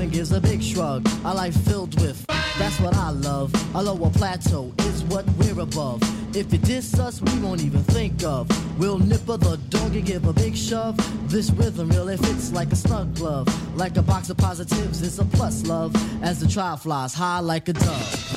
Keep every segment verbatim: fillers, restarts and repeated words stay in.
man gives a big shrug. A life filled with, that's what I love. A lower plateau is what we're above. If you diss us, we won't even think of. We'll nipper the dog and give a big shove. This rhythm really fits like a snug glove. Like a box of positives, it's a plus love. As the trial flies high like a dove.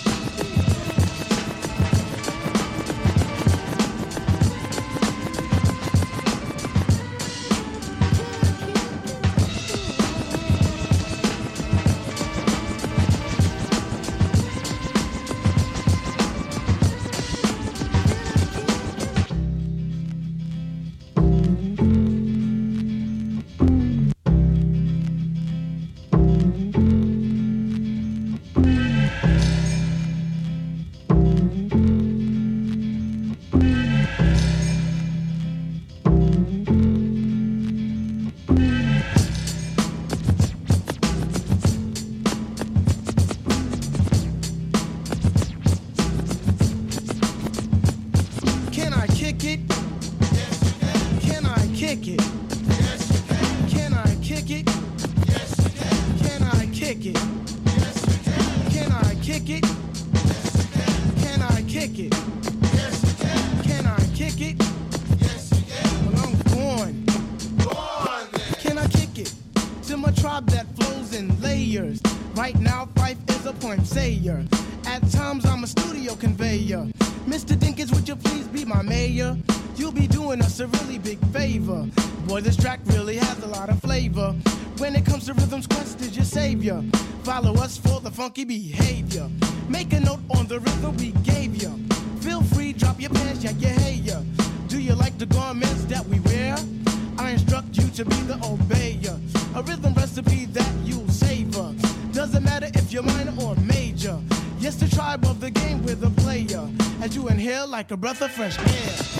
Follow us for the funky behavior. Make a note on the rhythm we gave ya. Feel free, drop your pants, yeah, yeah, hey, yeah. Do you like the garments that we wear? I instruct you to be the obeyer. A rhythm recipe that you'll savor. Doesn't matter if you're minor or major. Yes, the tribe of the game with a player. As you inhale like a breath of fresh air.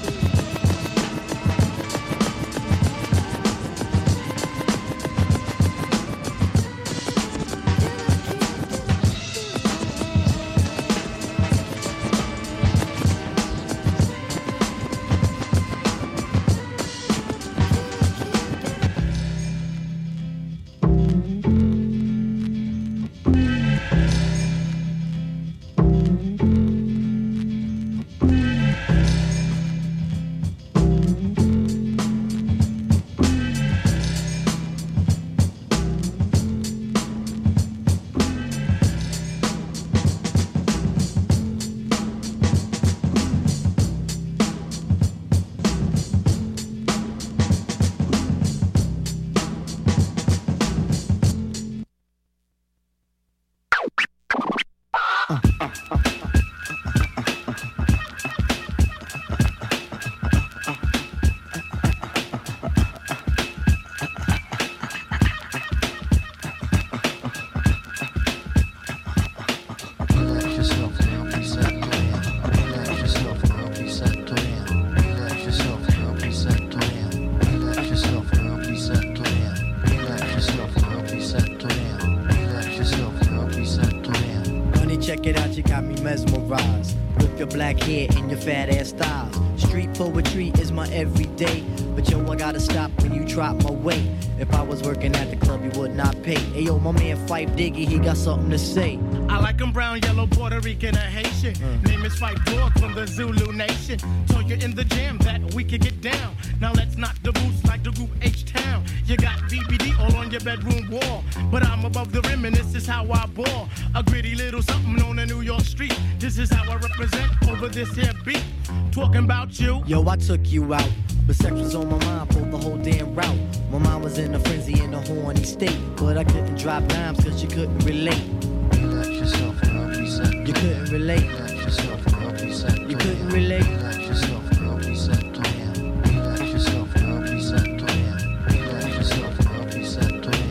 Black hair and your fat ass styles. Street poetry is my everyday. But yo, I gotta stop when you drop my weight. If I was working at the club, you would not pay. Hey yo, my man Phife Diggy, he got something to say. I like him brown, yellow, Puerto Rican, or Haitian. Mm. Name is Phife Dog from the Zulu Nation. Told you in the jam that we could get down. Now let's knock the boots like the group H-Town. You got B B D all on your bedroom wall. But I'm above the rim and this is how I ball. A gritty little something on a New York street. This is how I represent over this here beat. Talking about you. Yo, I took you out. But sex was on my mind for the whole damn route. My mind was in a frenzy in a horny state. But I couldn't drop dimes cause you couldn't relate. Relax yourself, girl, reset. You couldn't relate. Relax yourself, girl, reset. You couldn't relate. Relax yourself, girl, reset. Relax yourself, girl, reset. Relax yourself, girl, reset.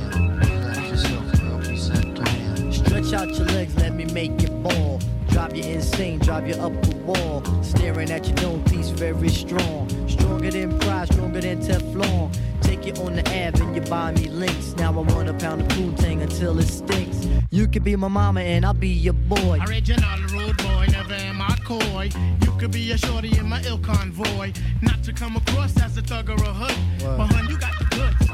Relax yourself, girl, reset. Stretch out your legs, let me make it ball. Drive you insane, drive you up the wall. Staring at your dome piece, very strong. Stronger than pride, stronger than Teflon. Take you on the Ave and you buy me links. Now I want a pound of Poontang until it stinks. You could be my mama and I'll be your boy. Original rude boy, never am I coy. You could be a shorty in my ill convoy. Not to come across as a thug or a hood. Wow. But hun, you got the goods.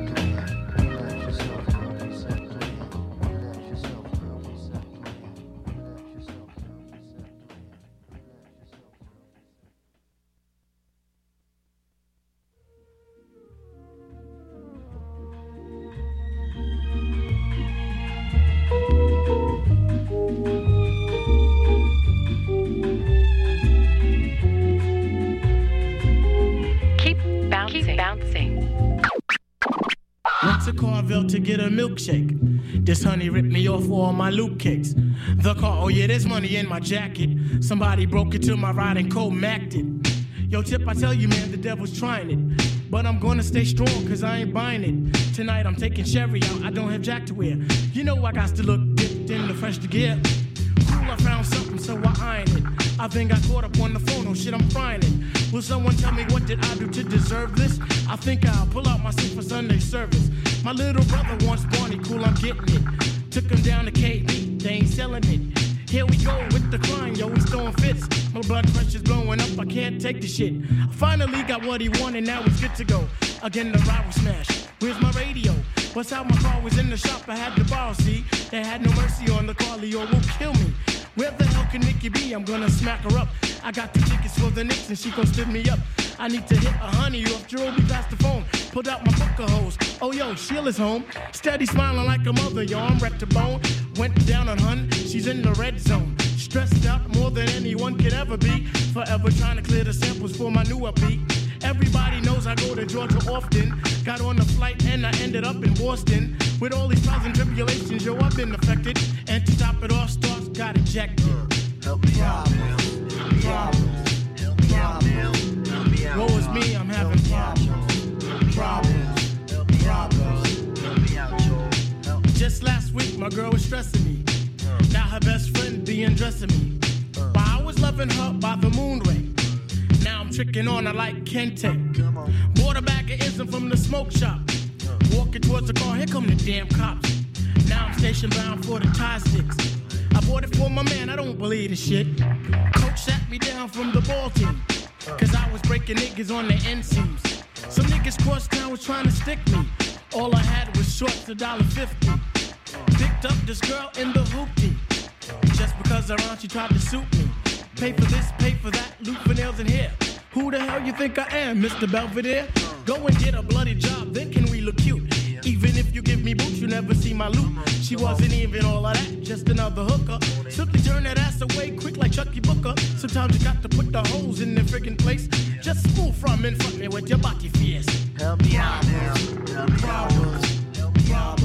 To get a milkshake. This honey ripped me off all my loot cakes. The car, oh yeah, there's money in my jacket. Somebody broke into my ride and co-macked it. Yo, Tip, I tell you, man, the devil's trying it. But I'm gonna stay strong, cause I ain't buying it. Tonight I'm taking Sherry out, I don't have Jack to wear. You know I got to look dipped in the fresh to gear. Cool, I found something, so I iron it. I then got caught up on the phone, oh shit, I'm frying it. Will someone tell me what did I do to deserve this? I think I'll pull out my suit for Sunday service. My little brother wants Barney, cool, I'm getting it. Took him down to K B, they ain't selling it. Here we go with the crime, yo, he's throwing fits. My blood pressure's blowing up, I can't take the shit. I finally got what he wanted, now it's good to go. Again, the rival smash, where's my radio? What's out, my car was in the shop, I had to borrow, see? They had no mercy on the car, Leo will kill me. Where the hell can Nikki be? I'm gonna smack her up. I got the tickets for the Knicks and she gon' stood me up. I need to hit a honey off Jerobe past the phone. Pulled out my booker hose. Oh yo, Sheila's home. Steady smiling like a mother, yo, I'm wrecked to bone. Went down on hun, she's in the red zone. Stressed out more than anyone could ever be. Forever trying to clear the samples for my new upbeat. Everybody knows I go to Georgia often. Got on the flight and I ended up in Boston. With all these trials and tribulations, yo, I've been affected. And to top it off, stars got ejected. Help me out now. Help me out. Help me out now. Help me out. Woe is me, I'm having problems. Problems. Problems. Help me out, Joe. Just last week, my girl was stressing me. Now her best friend be undressing me. But I was loving her by the moon ray. Now I'm tricking on her like Kente. Bought a bag of ism from the smoke shop. Walking towards the car, here come the damn cops. Now I'm station bound for the tie sticks. I bought it for my man, I don't believe this shit. Coach sat me down from the ball team. Cause I was breaking niggas on the end seams. Some niggas cross town was trying to stick me. All I had was shorts, a dollar fifty. Picked up this girl in the hoopty. Just because her aunt, she tried to suit me. Pay for this, pay for that, loot for nails and hair. Who the hell you think I am, Mister Belvedere? Go and get a bloody job, then can we look cute? Even if you give me boots, you never see my loot. She wasn't even all of that, just another hooker. Simply turn that ass away quick like Chucky Booker. Sometimes you got to put the holes in the friggin' place. Just move from in front me with your body fierce. Help me out now. Help me out. Help me out.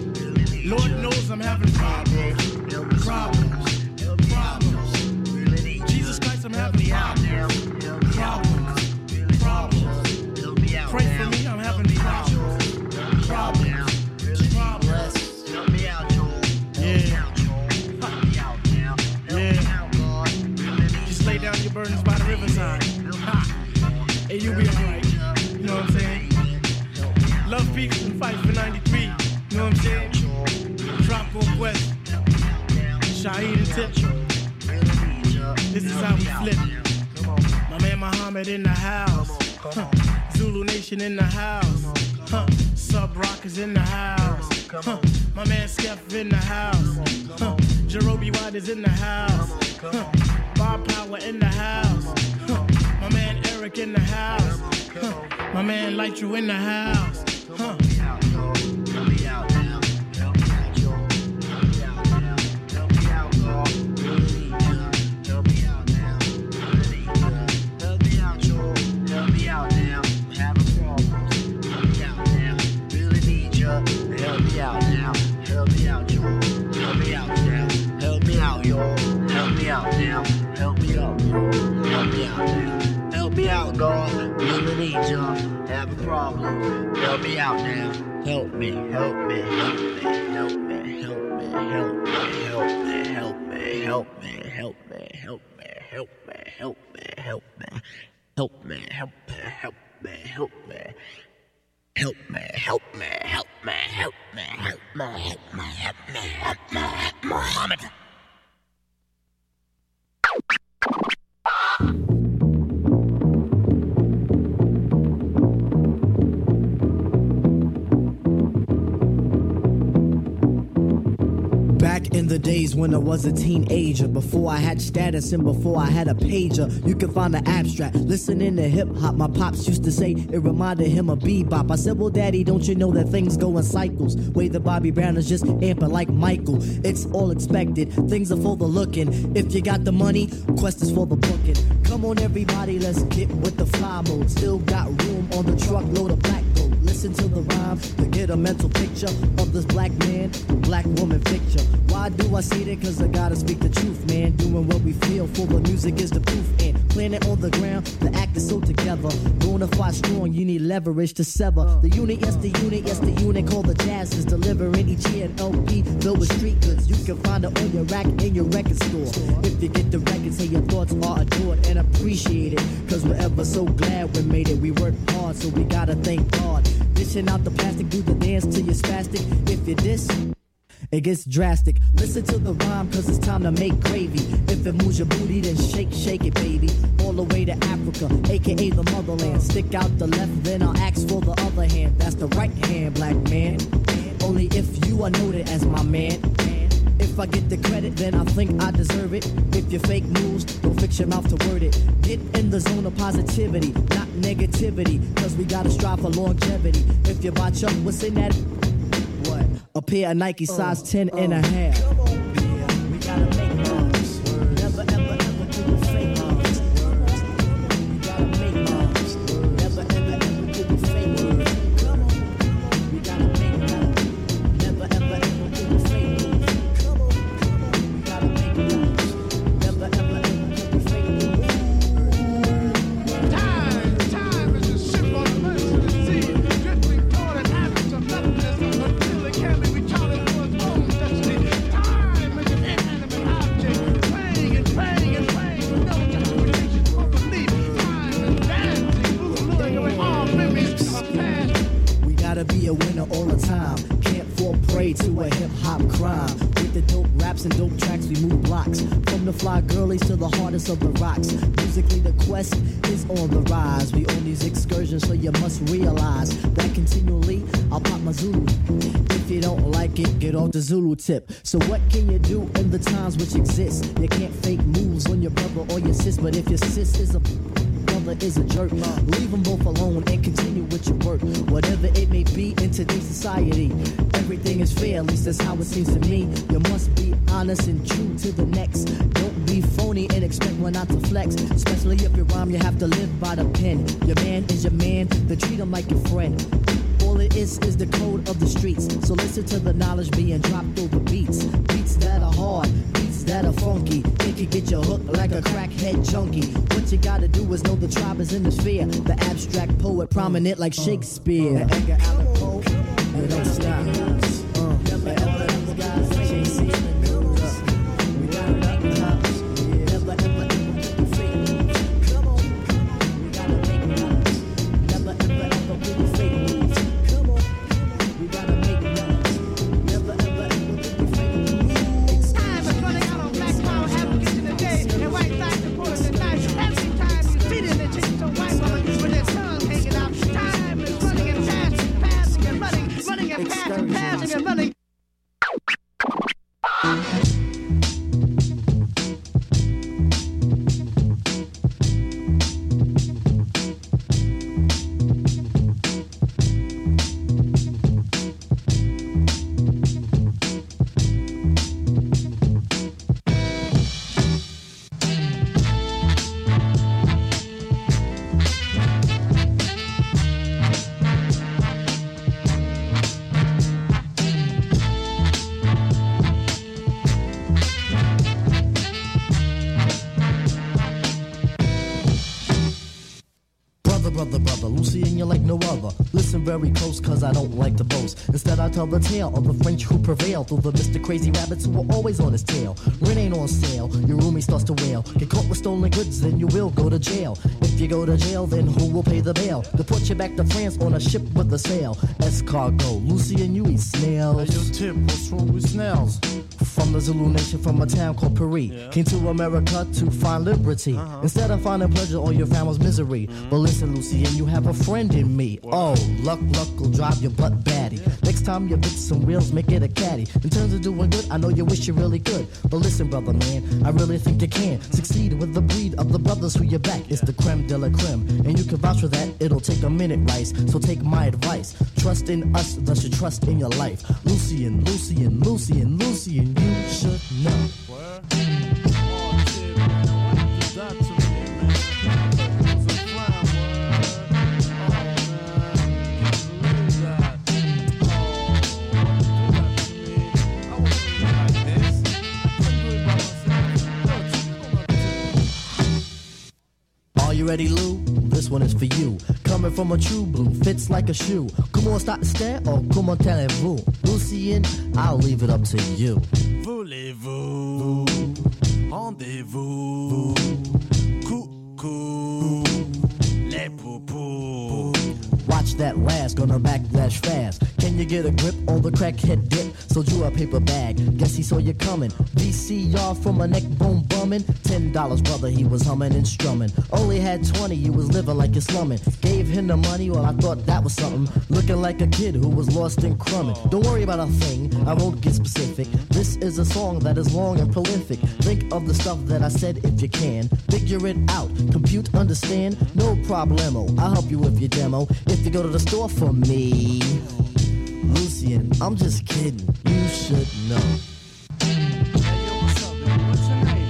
Lord knows I'm having problems. Problems. Problems. Jesus Christ, I'm having problems. Problems. Problems. Pray for me, I'm having problems. Problems. Problems. Help me out, Joel. Yeah. and you'll be alright. You know what I'm saying? Love, peace, and fight for ninety-three. You know what I'm saying? Drop on West. Shaheed and Tip. This is how we flip. My man Muhammad in the house. Huh. Zulu Nation in the house. Huh. Sub Rockers in the house. Huh. My man Skeff in the house. Huh. Jerobi White is in the house. Huh. Bob Power in the house. Huh. My man Eric in the house. Huh. My man Lytro in the house. Huh. Have a problem. Help me out now. Help me, help me, help me, help me, help me, help me, help me, help me, help me, help me, help me, help me, help me, help me, help me, help me, help me, help me. Help me, help me, help me, help me, help me, help me, help me, help me, Muhammad. Back in the days when I was a teenager, before I had status and before I had a pager, you could find the abstract. Listening to hip hop, my pops used to say it reminded him of bebop. I said, well, daddy, don't you know that things go in cycles? Way the Bobby Brown is just amping like Michael. It's all expected, things are for the looking. If you got the money, quest is for the booking. Come on, everybody, let's get with the fly mode. Still got room on the truckload of black gold. Listen to the rhyme to get a mental picture of this black man, black woman picture. Why do I say that? Cause I gotta speak the truth, man. Doing what we feel for the music is the proof. And planet on the ground, the act is so together. Bonafide strong, you need leverage to sever. The unit, yes, the unit, yes, the unit called the Jazz is delivering each year an L P filled with street goods. You can find it on your rack in your record store. If you get the record, say your thoughts are adored and appreciated. Cause we're ever so glad we made it. We worked hard, so we gotta thank God. Dishing out the plastic, do the dance till you're spastic. If you diss, it gets drastic. Listen to the rhyme, cause it's time to make gravy. If it moves your booty, then shake, shake it, baby. All the way to Africa, aka the motherland. Stick out the left, then I'll ask for the other hand. That's the right hand, black man. Only if you are noted as my man. If I get the credit, then I think I deserve it. If you fake moves, don't fix your mouth to word it. Get in the zone of positivity, not negativity. Cause we gotta strive for longevity. If you botch up, what's in that? What? A pair of Nike size uh, ten uh, and a half. Come on, yeah, we gotta make moves. Never ever ever do the fake moves. We gotta make moves. Never ever ever do the fake moves. Come on, we gotta make moves. Never ever ever do the fake moves. Come on, we gotta make moves. Never ever ever do the fake moves. Time, time is a ship on the mercy of the sea, drifting toward an abyss of nothingness until the cabin we charted for its own destiny. Time is an inanimate object, praying and praying and praying with no justification or belief. Time is dancing, luring away all memories of past. We gotta be a winner all the time. Can't fall prey to a hip-hop crime. With the dope raps and dope tracks, we move blocks. From the fly girlies to the hardest of the rocks. Musically, the quest is on the rise. We on these excursions, so you must realize that continually, I'll pop my Zulu. If you don't like it, get off the Zulu tip. So what can you do in the times which exist? You can't fake moves on your brother or your sis, but if your sis is a brother is a jerk, leave them both alone and continue with your work. Whatever it may be in today's society, everything is fair, at least that's how it seems to me. You must be honest and true to the next. Don't be phony and expect one not to flex. Especially if you rhyme, you have to live by the pen. Your man is your man, then treat him like your friend. All it is is the code of the streets. So listen to the knowledge being dropped over beats. Beats that are hard, beats that are funky. It can get you hooked like a crackhead junkie. What you gotta do is know the tribe is in the sphere. The abstract poet prominent like Shakespeare. Uh, Edgar Allan Poe, you don't stop. Uh, never ever ever guys chasing the news. We gotta make moves. Never ever ever do the fake moves. Come on, we gotta make moves. brother, brother, Lucien, you're like no other. Listen very close, cause I don't like to boast. Instead, I tell the tale of the French who prevail through the Mister Crazy Rabbits who were always on his tail. Rent ain't on sale, your roomie starts to wail. Get caught with stolen goods, then you will go to jail. If you go to jail, then who will pay the bail? Deport you back to France on a ship with a sail. Escargot, Lucien, you eat snails. Hey, yo, Tip, what's wrong with snails? From the Zulu nation, from a town called Paris. Yeah. Came to America to find liberty. Uh-huh. Instead of finding pleasure, all you found was misery. Mm-hmm. But listen, Lucien, you have a friend in me. What? Oh, luck, luck will drive your butt batty. Yeah. Next time you fix some wheels, make it a caddy. In terms of doing good, I know you wish you really could. But listen, brother, man, I really think you can succeed with the breed of the brothers who you back. It's the creme de la creme, and you can vouch for that. It'll take a minute, Rice. So take my advice. Trust in us, thus you trust in your life. Lucien, Lucien, Lucien, Lucien, you should know. Where? Oh, shit, man. Why you do that to me, man? I thought it was a plan, word. Oh, man. Can't believe that. Oh, why you do that to me? I wasn't really like this. I couldn't do it by myself. Yo, Chip, you know what to do. Are you ready, Lou? This one is for you. Coming from a true blue, fits like a shoe. Comment start to stare or comment allez-vous? Lucien, I'll leave it up to you. Voulez-vous? Rendez-vous? Coucou? Les poupous? Watch that last, gonna backlash fast. Can you get a grip on the crackhead dip? Sold you a paper bag, guess he saw you coming. V C R from a neck bone bumming. Ten dollars, brother, he was humming and strumming. Only had twenty, you was living like you're slumming. Gave him the money, well, I thought that was something. Looking like a kid who was lost in crumbing. Don't worry about a thing, I won't get specific. This is a song that is long and prolific. Think of the stuff that I said if you can. Figure it out, compute, understand, no problemo. I'll help you with your demo. If you go to the store for me, Lucien, I'm just kidding. You should know. Hey, yo, what's up, man? What's your name?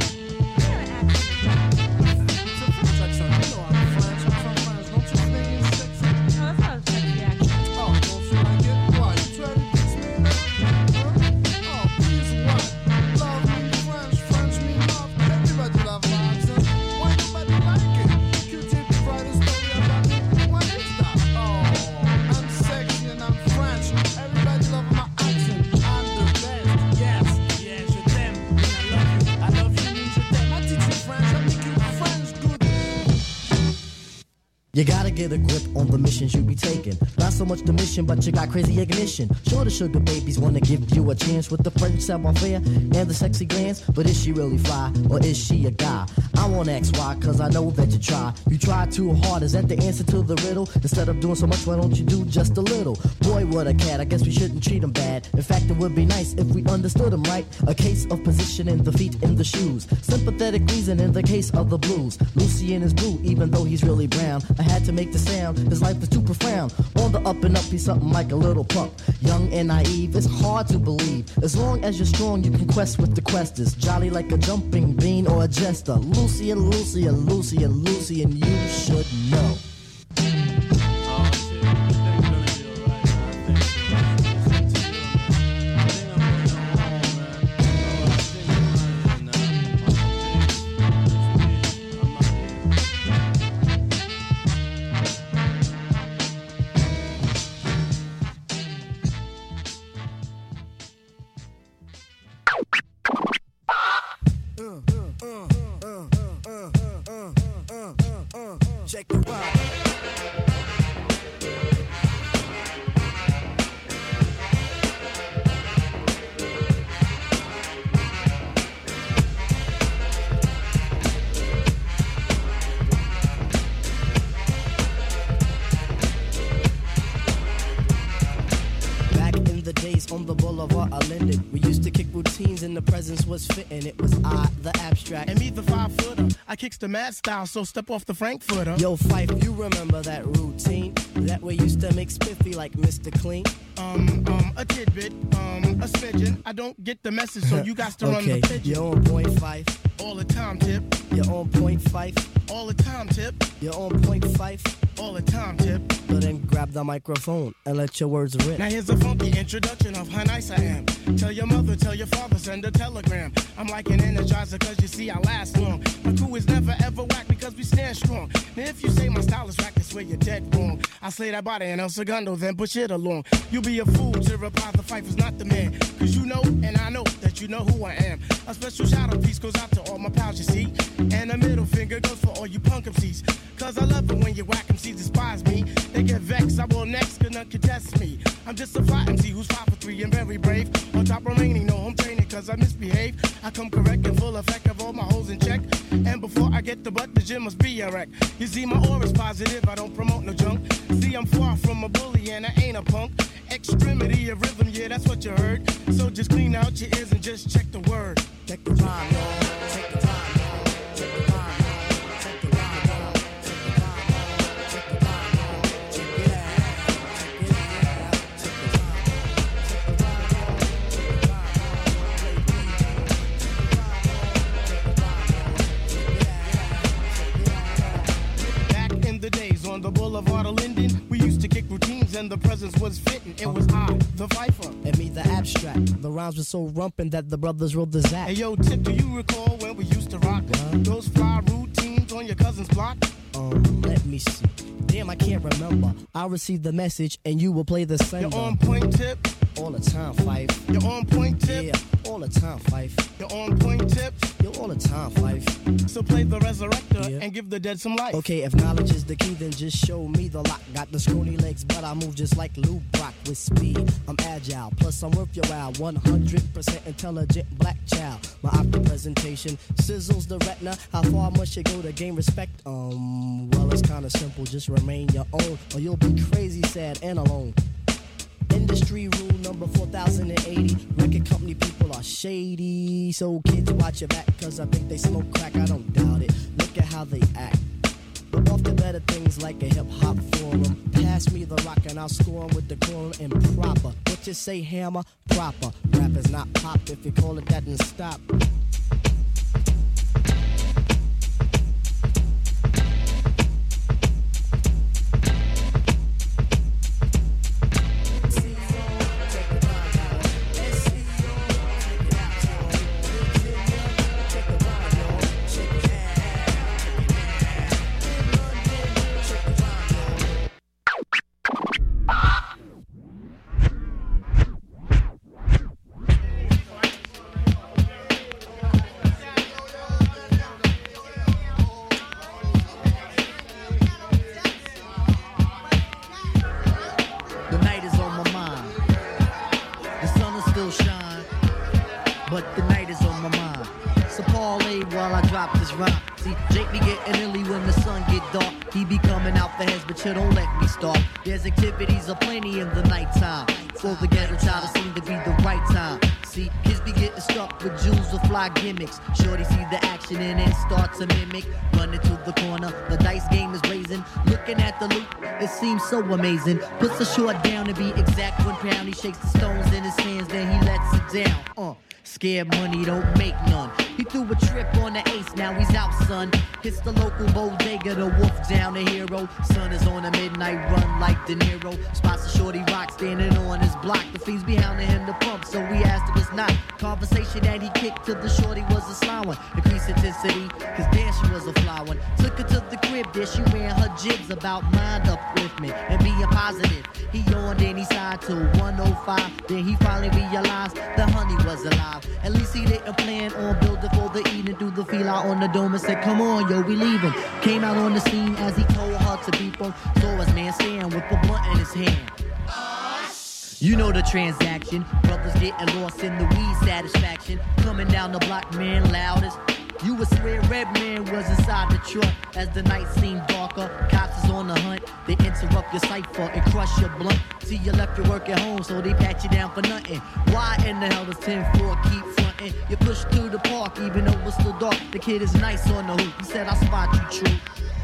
It's a French accent. You know I'm French. I'm from France. Don't you think it's sexy? No, that's not a sexy accent. Oh, don't you like it? Why? You try to diss me now? Huh? Oh, please, what? Love me French, French me love. Everybody love my accent. Why nobody like it? Q-Tip write a story about me. Why is that? Oh, I'm sexy and I'm French. Everybody love my accent. I'm the best. Yes, yes, je t'aime. And I love you. I love you means je t'aime. I teach you French. I make you French good. You gotta get a grip on the missions you be taking. Not so much the mission, but you got crazy ignition. Sure, the sugar babies wanna give you a chance with the French savoir-faire and the sexy glance. But is she really fly, or is she a guy? I won't ask why, cause I know that you try. You try too hard, is that the answer to the riddle? Instead of doing so much, why don't you do just a little? Boy, what a cat, I guess we shouldn't treat him bad. In fact, it would be nice if we understood him right. A case of positioning the feet in the shoes. Sympathetic reason in the case of the blues. Lucien is blue, even though he's really brown. I had to make the sound, his life is too profound. On the up and up, he's something like a little pup. Young and naive, it's hard to believe. As long as you're strong, you can quest with the questers. Jolly like a jumping bean or a jester. Lucien, Lucien, Lucien, Lucien, you should know. Oh, shit. I think I'm gonna be alright, man. I think so. Listen to you, man. I think I'm going home, man. Oh, I think I'm out here now. Oh, peace. I'm out here. Check the vibe. Back in the days on the boulevard I landed, we used to kick routines and the presence was fitting. It was I, the abstract. And me, the five footer. I kicks the mad style, so step off the Frankfurter. Yo, Fife, you remember that routine? That way used to make spiffy like Mister Clean. Um, um, a tidbit, um, a smidgen. I don't get the message, so you got to run Okay, the pigeon. you're on point, Fife. All the time, tip. You're on point, Fife. All the time, tip. You're on point, Fife. All the time, tip. So then grab the microphone and let your words rip. Now here's a funky introduction of how nice I am. Tell your mother, tell your father, send a telegram. I'm like an energizer cause you see I last long. My crew is never ever whack because we stand strong. Now if you say my style is whack, it's swear you're dead wrong. I slay that body and El Segundo, then push it along. You be a fool to reply the fight was not the man. Cause you know, and I know, that you know who I am. A special shout out piece goes out to all my pals, you see. And a middle finger goes for all you punk M Cs. Cause I love it when you whack M Cs despise me. They get vexed, I will next, cause none can test me. I'm just a fly M C who's five for three and very brave. On top remaining, no home training cause I misbehave. I come correct and full effect of all my hoes in check. And before I get the butt, the gym must be a wreck. You see, my aura's positive, I don't promote no junk. See, I'm far from a bully and I ain't a punk. Extremity of rhythm, yeah, that's what you heard. So just clean out your ears and just check the word. Check the rhyme, y'all. Check the rhyme, y'all. Check the rhyme, y'all. Check the rhyme, y'all. Check the rhyme, y'all. Check the rhyme, y'all. Check it out. Check it out. Check the rhyme, y'all. Check the rhyme, y'all. Check the rhyme, y'all. Play beat. Check the rhyme, y'all. Check the rhyme, y'all. Check it out. Check it out. Back in the days on the boulevard of Linden, we used to kick routines and the presence was fitting. It was I, the Viper. And me, the abstract. The rhymes were so rumpin' that the brothers wrote the Zach. Hey yo, Tip, do you recall when we used to rock What? those fly routines on your cousin's block? Um, let me see. Damn, I can't remember. I'll receive the message and you will play the same. You're on point, Tip. All the time, Fife. You're on point, Tip. Yeah, all the time, Fife. You're on point, Tip. Yo, all the time, Fife. So play the resurrector Yeah. and give the dead some life. Okay, if knowledge is the key, then just show me the lock. Got the scrawny legs, but I move just like Lou Brock with speed. I'm agile, plus I'm worth your while. one hundred percent intelligent black child. My opera presentation sizzles the retina. How far must you go to gain respect? Um, well, it's kinda simple. Just remain your own, or you'll be crazy, sad, and alone. Industry rule number four thousand eighty. Record company people are shady. So kids, watch your back, cause I think they smoke crack. I don't doubt it. Look at how they act. But off to better things like a hip hop forum. Pass me the rock and I'll score 'em with the quorum and proper. What you say, hammer? Proper. Rap is not pop. If you call it that, then stop. Don't let me start. There's activities aplenty in the nighttime. For the ghetto child, it seems to be the right time. See, kids be getting stuck with jewels or fly gimmicks. Shorty see the action and then start to mimic. Running to the corner, the dice game is blazing. Looking at the loot, it seems so amazing. Puts the short down to be exact. One pound, he shakes the stones in his hands, then he lets it down. Uh. Scared money don't make none. He threw a trip on the ace, now he's out, son. Hits the local bodega, the wolf down, the hero. Son is on a midnight run like De Niro. Spots a shorty rock standing on his block. The fiends be hounding him to pump, so we asked if it's not. Conversation that he kicked to the shorty was a sly one. Increased intensity, cause damn she was a fly one. Took her to the crib, there she ran her jibs about mind upliftment and being positive. He yawned and he sighed to one oh five. Then he finally realized the honey was alive. At least he didn't plan on building for the evening. Threw the feel out on the dome and said, come on, yo, we leaving. Came out on the scene as he told her to be from. Saw his man stand with a blunt in his hand. You know the transaction. Brothers getting lost in the weed satisfaction. Coming down the block, man, loudest. You would swear Red Man was inside the truck. As the night seemed darker, cops is on the hunt. They interrupt your cipher and crush your blunt. See, you left your work at home, so they pat you down for nothing. Why in the hell does ten four keep fronting? You push through the park, even though it's still dark. The kid is nice on the hoop. He said, I spot you, true.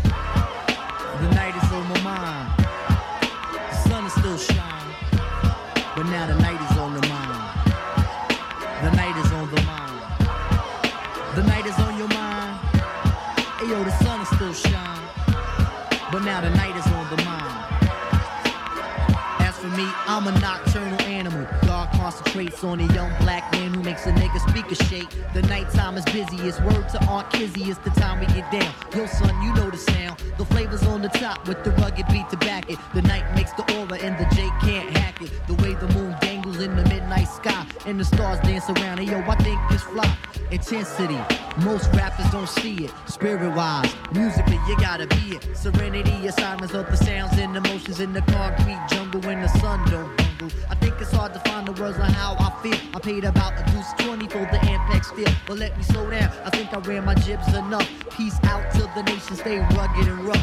The night is on my mind. The sun is still shining, but now the night is on the mind. The night is on the mind. The night is on your mind. Hey yo, the sun is still shining, but now the night is on the mind. As for me, I'm a nocturnal animal. Dark heart concentrates on a young black man who makes a nigga speaker shake. The nighttime is busy, it's word to Aunt Kizzy, it's the time we get down. Yo son, you know the sound, the flavor's on the top with the rugged beat to back it. The night makes the aura and the J can't hack it. The way the moon dangles in the midnight sky and the stars dance around it, yo, I think it's fly. Intensity, most rappers don't see it. Spirit-wise, musically, you gotta be it. Serenity, assignments of the sounds and emotions in the concrete jungle when the sun don't bungle. I think it's hard to find the words on how I feel. I paid about a deuce twenty for the Ampex steel, but let me slow down. I think I ran my jibs enough. Peace out to the nation, stay rugged and rough.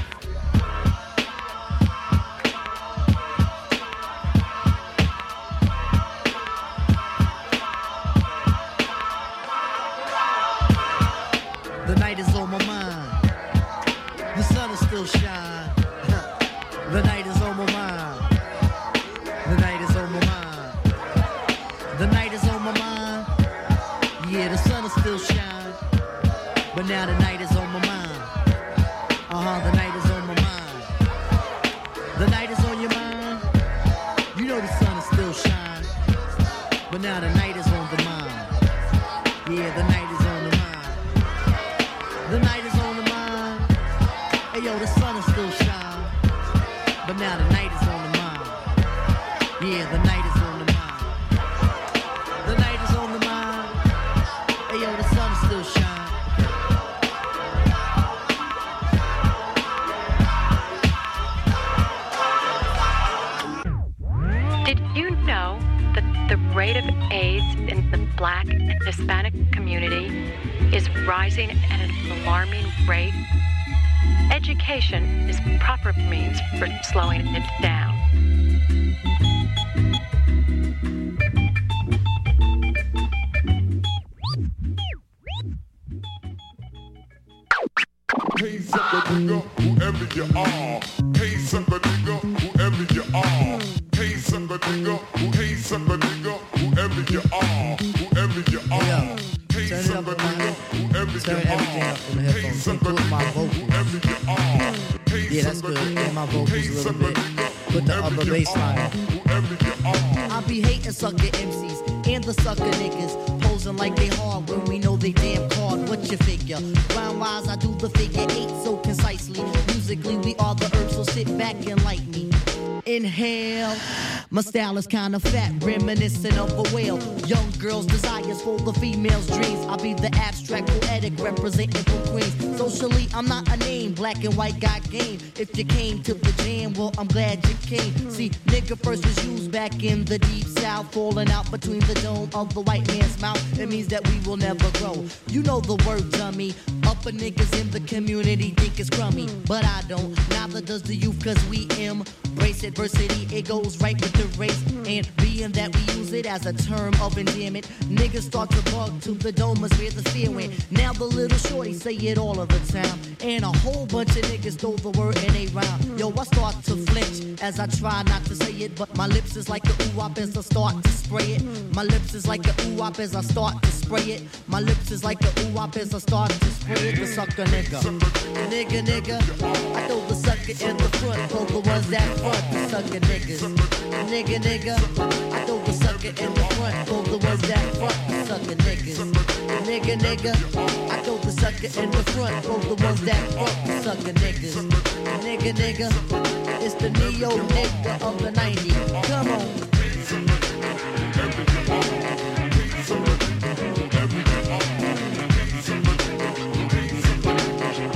The night is on my mind. The sun is still shine. The night is on my mind. The night is on my mind. The night is on my mind. Yeah, the sun is still shine. But now the night is on my mind. Uh-huh, the night is on my mind. The night is on your mind. You know the sun is still shine. But now the night is on the mind. Yeah, the night is on the mind. The night is on the mind. Hey yo, the sun is still shine. But now the night is on the mind. Yeah, the night is on the mind. The night is on the mind. Hey yo, the sun is still shine. Did you know that the rate of AIDS in the Black and Hispanic community is rising at an alarming rate? Education is proper means for slowing it down. Hey, sucker nigga, whoever you are. Hey, sucker nigga, whoever you are. Hey, sucker nigga, who, hey, sucker nigga, whoever you are. Whoever you are. Hey, Turn it sucker up in my nigga, whoever Turn you everything are. up in the Hey, headphones. sucker Put my nigga, vocals. whoever you are. Hey, Yeah, that's sucker good. nigga, And my vocals hey, a little sucker bit. nigga, Put the whoever upper you bass are. line. Whoever you are. I be hating sucker M Cs and the sucker niggas, posing like they hard when we know they damn card. What you figure? Round wise, I do the figure eight so concisely. Musically, we are the herbs, so sit back and like me. Inhale. My style is kinda fat, reminiscent of a whale. Young girls' desires for the female's dreams. I'll be the abstract poetic representing for Queens. Socially, I'm not a name, black and white got game. If you came to the jam, well, I'm glad you came. See, nigga first was used back in the deep south, falling out between the dome of the white man's mouth. It means that we will never grow. You know the word, dummy. Upper niggas in the community think it's crummy, but I don't. Neither does the youth, cause we embrace adversity. It goes right with the race, and being that we use it as a term of endearment, niggas start to bug to the domas where the fear went. Now the little shorty say it all of the time, and a whole bunch of niggas throw the word in a rhyme. Yo, I start to flinch as I try not to say it, but my lips is like a ooh-wop as I start to spray it. My lips is like a ooh-wop as I start to spray it. My lips is like a ooh-wop as I start to spray it. The sucker nigga, nigga, nigga, I throw the sucker in the front for the ones that front. The sucker niggas, nigga, nigga, I throw the sucker in the front for the ones that front. The sucker niggas, nigga, nigga, I throw the sucker in the front for the ones that front. The sucker niggas, nigga, nigga, it's the neo nigga of the nineties. Come on.